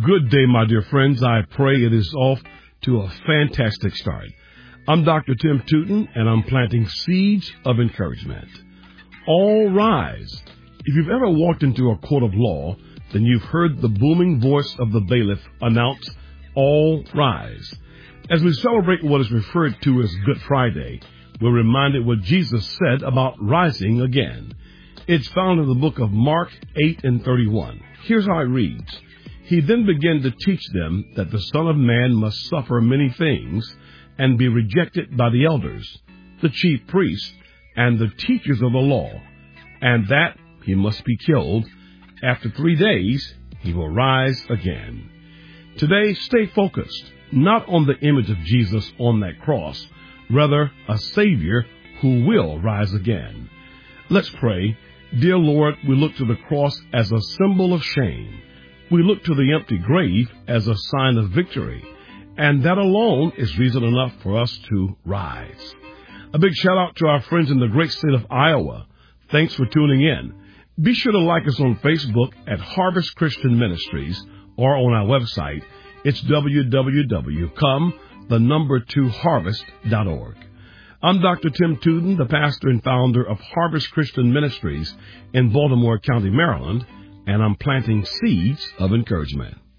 Good day, my dear friends. I pray it is off to a fantastic start. I'm Dr. Tim Tootin, and I'm planting seeds of encouragement. All rise. If you've ever walked into a court of law, then you've heard the booming voice of the bailiff announce, all rise. As we celebrate what is referred to as Good Friday, we're reminded what Jesus said about rising again. It's found in the book of Mark 8:31. Here's how it reads. He then began to teach them that the Son of Man must suffer many things and be rejected by the elders, the chief priests, and the teachers of the law, and that he must be killed. After 3 days, he will rise again. Today, stay focused, not on the image of Jesus on that cross, rather a Savior who will rise again. Let's pray. Dear Lord, we look to the cross as a symbol of shame. We look to the empty grave as a sign of victory, and that alone is reason enough for us to rise. A big shout out to our friends in the great state of Iowa. Thanks for tuning in. Be sure to like us on Facebook at Harvest Christian Ministries or on our website. It's www.come2harvest.org. I'm Dr. Tim Tootin, the pastor and founder of Harvest Christian Ministries in Baltimore County, Maryland, and I'm planting seeds of encouragement.